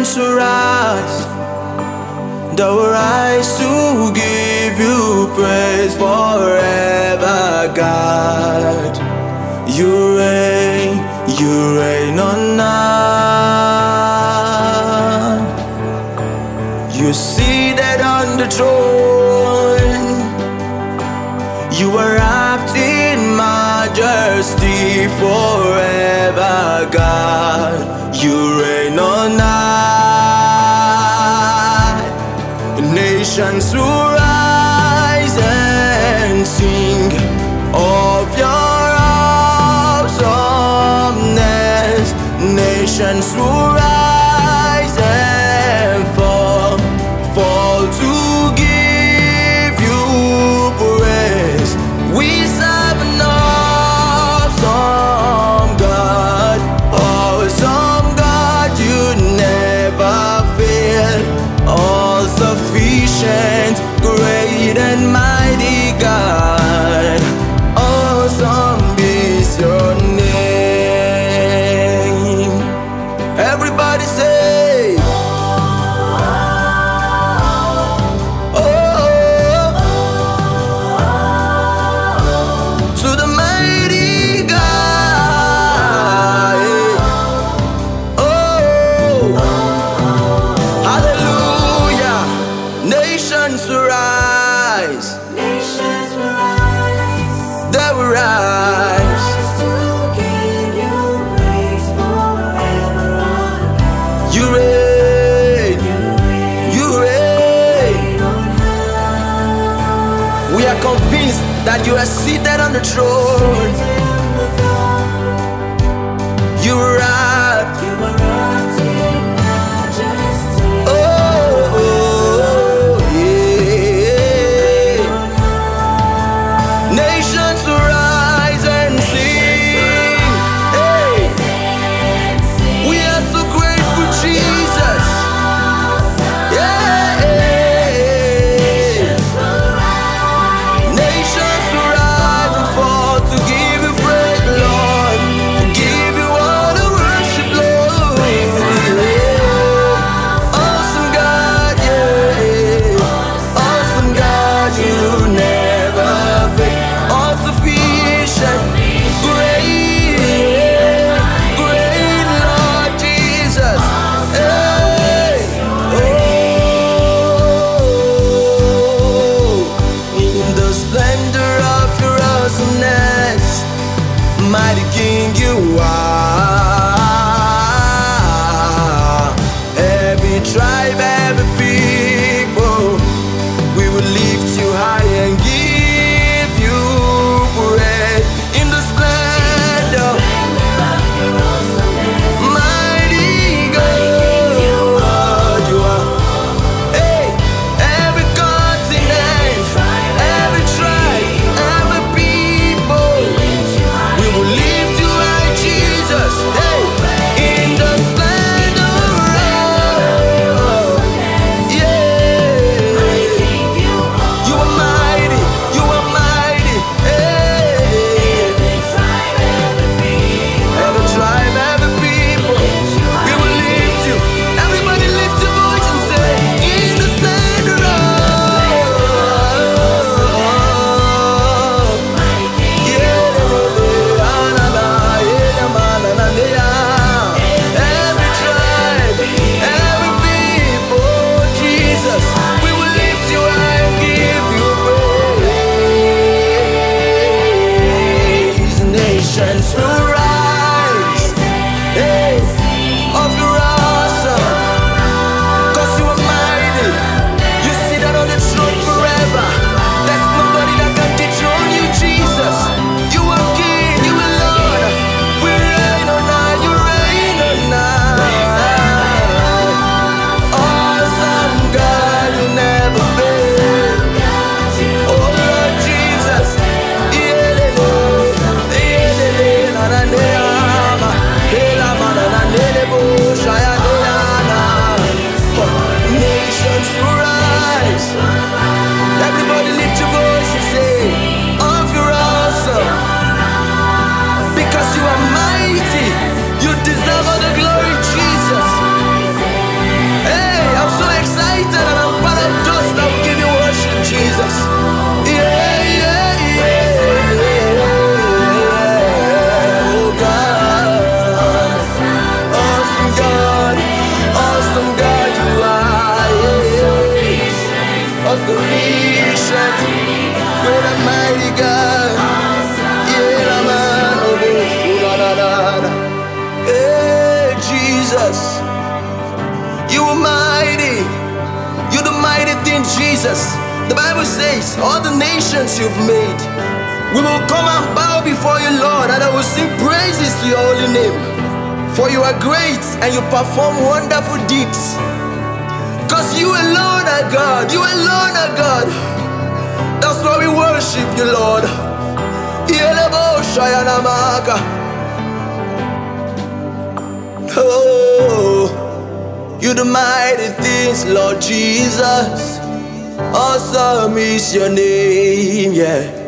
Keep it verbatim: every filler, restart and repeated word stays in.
nations will rise, they will rise to give you praise forever, God. You reign, you reign on high. You seated on the throne, you are wrapped in majesty forever, God. You reign on high. The nations will rise and sing of your awesomeness. Nations will rise and fall, fall to give you praise. We serve an awesome God, awesome God. You never fail, all sufficient, great and mighty God. Awesome is your name. Everybody say, oh, to the mighty God. Oh, hallelujah. Nations will rise, Nations will rise, they will rise. rise to give you praise forever, our God. You reign, You reign, you reign. reign on high. We are convinced that you are seated on the throne. Seated on the throne, You rise. you are wrapped in majesty. Oh, oh, yeah. On high. Nations will rise and sing. Hey, And sing we are so grateful, Jesus. Yeah. nations will rise. Nations will rise and fall to give you praise, Lord. To give you all the worship. omniscient. You're the mighty God. Yeah, la man, oh, oh, la, la, la, la. Hey, Jesus. You are mighty. You're the mighty thing, Jesus. The Bible says, all the nations you've made, we will come and bow before you, Lord, and I will sing praises to your holy name. For you are great and you perform wonderful deeds. Cause you alone are God. You alone are God. That's why we worship you, Lord. Oh, you the mighty things, Lord Jesus. Awesome is your name, yeah.